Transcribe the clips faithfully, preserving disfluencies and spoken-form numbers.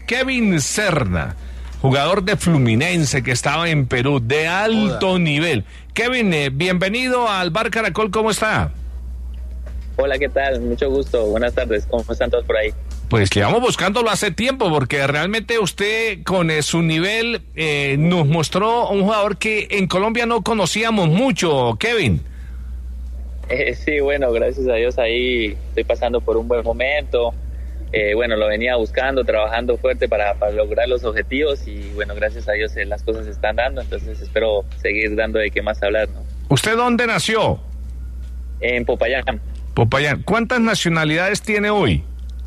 Kevin Serna, jugador de Fluminense que estaba en Perú, de alto Hola. nivel. Kevin, eh, bienvenido al Bar Caracol, ¿cómo está? Hola, ¿qué tal? Mucho gusto, buenas tardes, ¿cómo están todos por ahí? Pues llevamos buscándolo hace tiempo, porque realmente usted con eh, su nivel eh, nos mostró un jugador que en Colombia no conocíamos mucho, Kevin. Eh, sí, bueno, gracias a Dios ahí estoy pasando por un buen momento. Eh, bueno, lo venía buscando, trabajando fuerte para, para lograr los objetivos y bueno, gracias a Dios eh, las cosas se están dando, entonces espero seguir dando de qué más hablar, ¿no? ¿Usted dónde nació? En Popayán. Popayán. ¿Cuántas nacionalidades tiene hoy?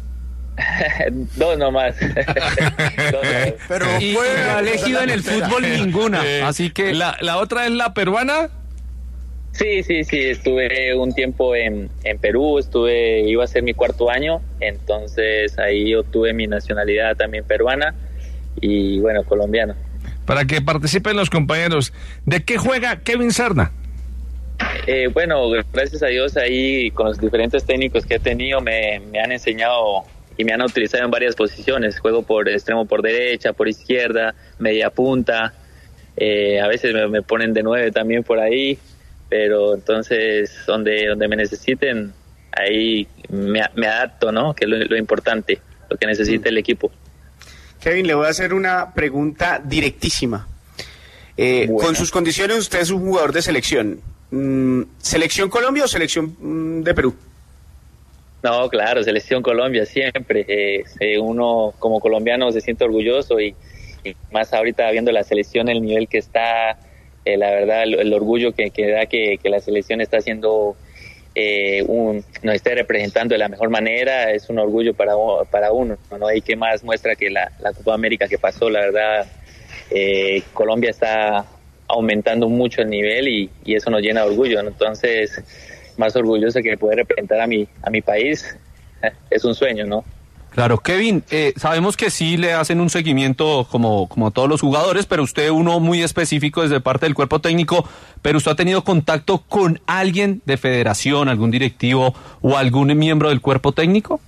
Dos nomás. Dos nomás. Pero y fue no ha elegido en el fútbol ninguna, eh, así que la, la otra es la peruana. Sí, sí, sí, estuve un tiempo en, en Perú, estuve, iba a ser mi cuarto año, entonces ahí obtuve mi nacionalidad también peruana y bueno, colombiana. Para que participen los compañeros, ¿de qué juega Kevin Serna? Eh, bueno, gracias a Dios ahí con los diferentes técnicos que he tenido me, me han enseñado y me han utilizado en varias posiciones. Juego por extremo por derecha, por izquierda, media punta, eh, a veces me, me ponen de nueve también por ahí, pero entonces donde donde me necesiten, ahí me, me adapto, ¿no? Que es lo, lo importante, lo que necesita el equipo. Kevin, le voy a hacer una pregunta directísima. Eh, bueno. Con sus condiciones, usted es un jugador de selección. ¿Selección Colombia o selección de Perú? No, claro, selección Colombia siempre. Eh, eh, uno como colombiano se siente orgulloso y, y más ahorita viendo la selección, el nivel que está, eh, la verdad, el, el orgullo que, que da que, que la selección está haciendo, eh, un, nos esté representando de la mejor manera, es un orgullo para, para uno, ¿no? Hay que más muestra que la, la Copa América que pasó, la verdad, eh, Colombia está aumentando mucho el nivel y, y eso nos llena de orgullo, ¿no? Entonces, más orgulloso que poder representar a mi a mi país, es un sueño, ¿no? Claro, Kevin, eh, sabemos que sí le hacen un seguimiento como, como todos los jugadores, pero usted uno muy específico desde parte del cuerpo técnico, pero usted ha tenido contacto con alguien de federación, algún directivo o algún miembro del cuerpo técnico?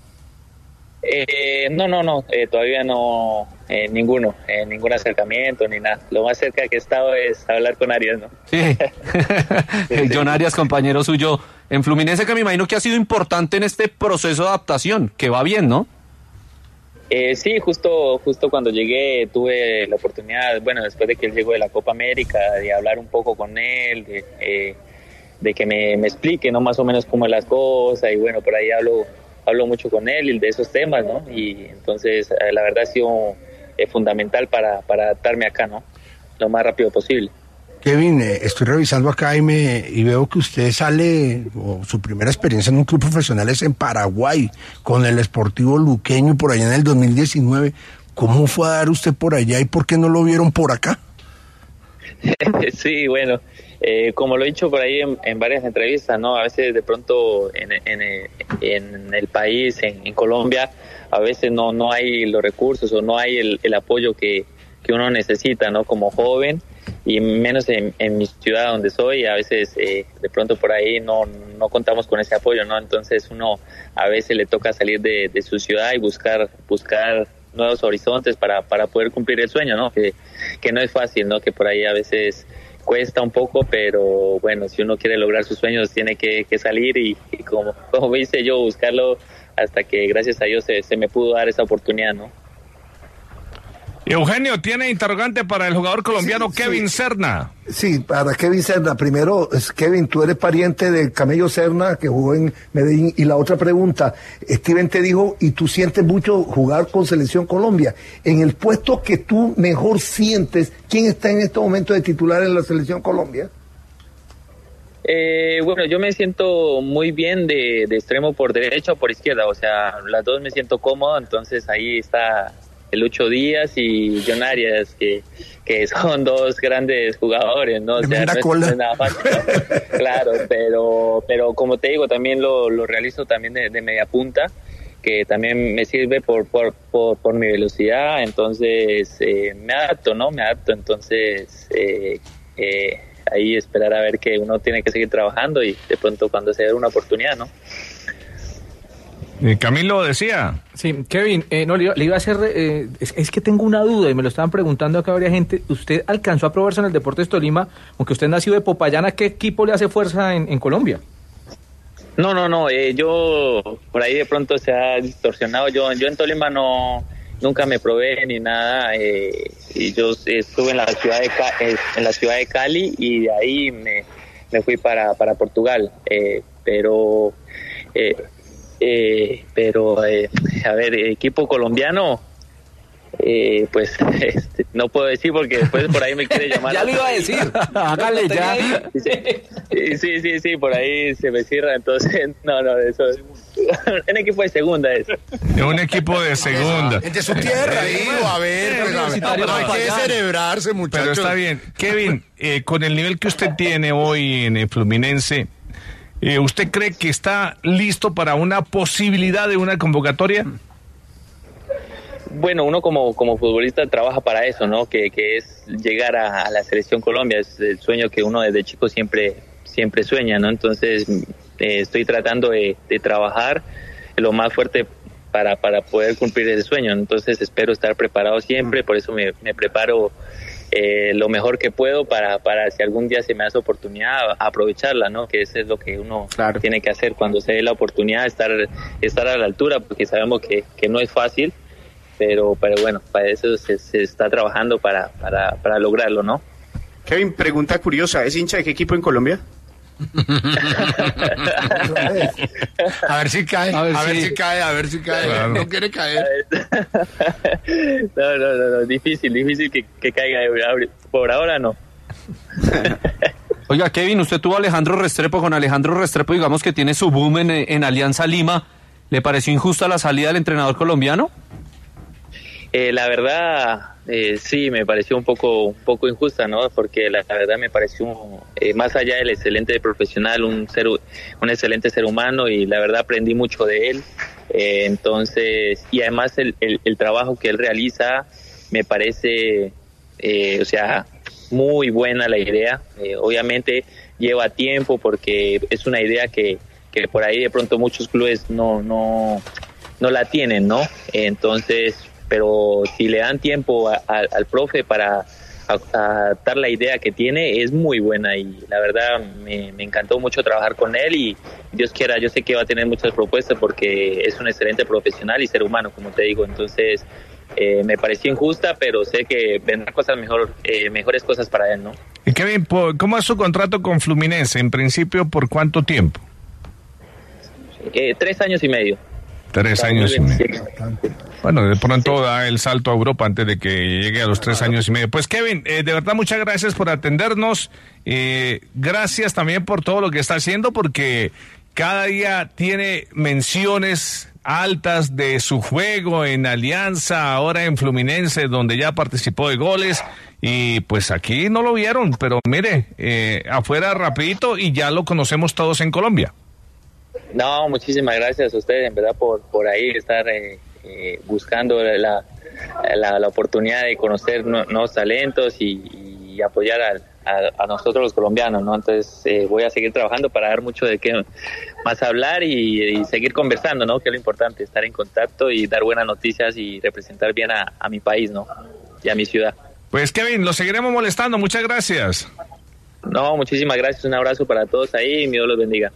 Eh, no, no, no, eh, todavía no, eh, ninguno, eh, ningún acercamiento ni nada. Lo más cerca que he estado es hablar con Arias, ¿no? Sí, sí. John Arias, compañero suyo en Fluminense, que me imagino que ha sido importante en este proceso de adaptación, que va bien, ¿no? Eh, sí, justo justo cuando llegué tuve la oportunidad, bueno, después de que él llegó de la Copa América, de hablar un poco con él, de, eh, de que me, me explique, ¿no? Más o menos cómo es las cosas y bueno, por ahí hablo... hablo mucho con él y de esos temas, ¿no? Y entonces eh, la verdad ha sido eh, fundamental para, para adaptarme acá, ¿no? Lo más rápido posible. Kevin, eh, estoy revisando acá y, me, y veo que usted sale, o su primera experiencia en un club profesional es en Paraguay, con el Sportivo Luqueño por allá en el dos mil diecinueve. ¿Cómo fue a dar usted por allá y por qué no lo vieron por acá? Sí, bueno, eh, como lo he dicho por ahí en, en varias entrevistas, ¿no? A veces de pronto en, en, en el país, en, en Colombia, a veces no no hay los recursos o no hay el, el apoyo que, que uno necesita, ¿no? Como joven y menos en, en mi ciudad donde soy, a veces eh, de pronto por ahí no no contamos con ese apoyo, ¿no? Entonces uno a veces le toca salir de, de su ciudad y buscar buscar nuevos horizontes para para poder cumplir el sueño, ¿no? Que que no es fácil, ¿no? Que por ahí a veces cuesta un poco, pero bueno, si uno quiere lograr sus sueños tiene que, que salir y, y como como hice yo, buscarlo hasta que gracias a Dios se, se me pudo dar esa oportunidad, ¿no? Eugenio, ¿tiene interrogante para el jugador colombiano sí, Kevin sí. Serna? Sí, para Kevin Serna. Primero, Kevin, tú eres pariente del Camello Serna, que jugó en Medellín. Y la otra pregunta, Steven te dijo, y tú sientes mucho jugar con Selección Colombia. En el puesto que tú mejor sientes, ¿quién está en este momento de titular en la Selección Colombia? Eh, bueno, yo me siento muy bien de, de extremo por derecha o por izquierda. O sea, las dos me siento cómodo, entonces ahí está el Lucho Díaz y John Arias, que, que son dos grandes jugadores, ¿no? O sea, no es, no es nada fácil, ¿no? Claro, pero pero como te digo, también lo, lo realizo también de, de media punta, que también me sirve por por, por, por mi velocidad, entonces eh, me adapto, ¿no? Me adapto, entonces eh, eh, ahí esperar a ver que uno tiene que seguir trabajando y de pronto cuando se dé una oportunidad, ¿no? Eh, Camilo decía. Sí, Kevin, eh, no, le iba, le iba a hacer, eh, es, es que tengo una duda y me lo estaban preguntando acá varias gente. ¿Usted alcanzó a probarse en el Deportes Tolima, aunque usted nació de Popayán, a qué equipo le hace fuerza en, en Colombia? No, no, no, eh, yo por ahí de pronto se ha distorsionado. Yo, yo en Tolima no, nunca me probé ni nada. Eh, y yo estuve en la ciudad de Ca- en la ciudad de Cali y de ahí me, me fui para, para Portugal. Eh, pero eh, Eh, pero, eh, a ver, equipo colombiano, eh, pues este, no puedo decir porque después por ahí me quiere llamar. Ya lo iba a decir, hágale ya. Sí, sí, sí, sí, por ahí se me cierra, entonces, no, no, eso es un equipo de segunda eso. Es un equipo de segunda. Es de su tierra, digo, a ver, pues, a ver, no, pero hay que celebrarse, muchachos. Pero está bien. Kevin, eh, con el nivel que usted tiene hoy en el Fluminense, Eh, ¿usted cree que está listo para una posibilidad de una convocatoria? Bueno, uno como, como futbolista trabaja para eso, ¿no? Que, que es llegar a, a la Selección Colombia, es el sueño que uno desde chico siempre, siempre sueña, ¿no? Entonces eh, estoy tratando de, de trabajar lo más fuerte para, para poder cumplir ese sueño. Entonces espero estar preparado siempre, por eso me, me preparo Eh, lo mejor que puedo para, para si algún día se me da esa oportunidad, aprovecharla, ¿no? Que eso es lo que uno claro. tiene que hacer cuando se dé la oportunidad, estar estar a la altura, porque sabemos que, que no es fácil, pero, pero bueno, para eso se, se está trabajando para, para, para lograrlo, ¿no? Kevin, pregunta curiosa, ¿es hincha de qué equipo en Colombia? A ver si cae, a ver, a ver si... si cae, a ver si cae, claro. No quiere caer. No, no, no, no, difícil, difícil que, que caiga, por ahora no. Oiga, Kevin, usted tuvo a Alejandro Restrepo, con Alejandro Restrepo digamos que tiene su boom en, en Alianza Lima, ¿le pareció injusta la salida del entrenador colombiano? Eh, la verdad, eh, sí, me pareció un poco un poco injusta, ¿no? Porque la, la verdad me pareció, eh, más allá del excelente profesional, un ser un excelente ser humano, y la verdad aprendí mucho de él. Eh, entonces, y además el, el, el trabajo que él realiza me parece, eh, o sea, muy buena la idea. Eh, obviamente lleva tiempo porque es una idea que, que por ahí de pronto muchos clubes no, no, no la tienen, ¿no? Entonces, pero si le dan tiempo a, a, al profe para adaptar la idea que tiene, es muy buena, y la verdad me, me encantó mucho trabajar con él, y Dios quiera, yo sé que va a tener muchas propuestas porque es un excelente profesional y ser humano, como te digo. Entonces eh, me pareció injusta, pero sé que vendrán cosas mejor, eh, mejores cosas para él, ¿no? Y Kevin, ¿cómo es su contrato con Fluminense? En principio, ¿por cuánto tiempo? Eh, tres años y medio. Tres años y medio. Bueno, de pronto da el salto a Europa antes de que llegue a los tres años y medio. Pues Kevin, eh, de verdad muchas gracias por atendernos. Eh, gracias también por todo lo que está haciendo, porque cada día tiene menciones altas de su juego en Alianza, ahora en Fluminense, donde ya participó de goles. Y pues aquí no lo vieron, pero mire, eh, afuera rapidito y ya lo conocemos todos en Colombia. No, muchísimas gracias a ustedes, en verdad, por, por ahí estar eh, eh, buscando la, la, la oportunidad de conocer no, nuevos talentos y, y apoyar a, a, a nosotros los colombianos, ¿no? Entonces eh, voy a seguir trabajando para dar mucho de qué más hablar y, y seguir conversando, ¿no? Que es lo importante, estar en contacto y dar buenas noticias y representar bien a, a mi país, ¿no? Y a mi ciudad. Pues Kevin, lo seguiremos molestando, muchas gracias. No, muchísimas gracias, un abrazo para todos ahí y mi Dios los bendiga.